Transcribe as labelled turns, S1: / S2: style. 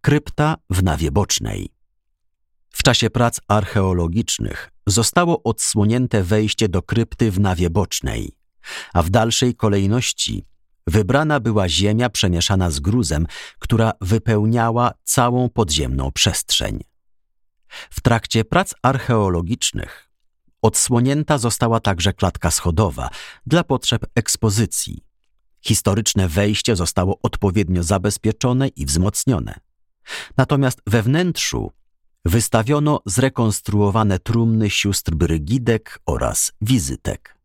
S1: Krypta w nawie bocznej. W czasie prac archeologicznych zostało odsłonięte wejście do krypty w nawie bocznej, a w dalszej kolejności wybrana była ziemia przemieszana z gruzem, która wypełniała całą podziemną przestrzeń. W trakcie prac archeologicznych odsłonięta została także klatka schodowa dla potrzeb ekspozycji. Historyczne wejście zostało odpowiednio zabezpieczone i wzmocnione. Natomiast we wnętrzu wystawiono zrekonstruowane trumny sióstr Brygidek oraz Wizytek.